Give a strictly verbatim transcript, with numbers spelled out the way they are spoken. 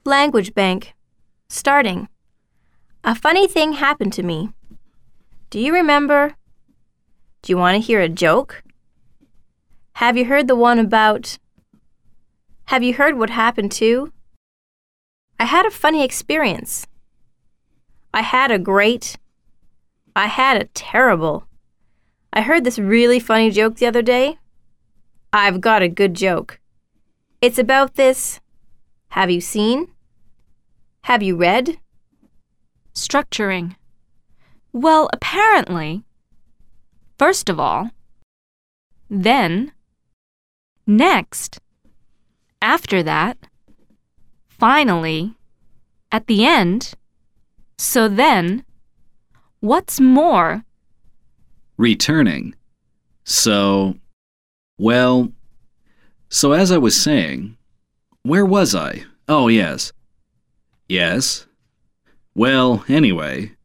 Language Bank. Starting. A funny thing happened to me. Do you remember? Do you want to hear a joke? Have you heard the one about... Have you heard what happened to? I had a funny experience. I had a great... I had a terrible... I heard this really funny joke the other day. I've got a good joke. It's about this... Have you seen? Have you read? Structuring. Well, apparently, first of all, then, next, after that, finally, at the end, so then, what's more? Returning. So, well, so as I was saying, where was I? Oh, yes. Yes. Well, anyway,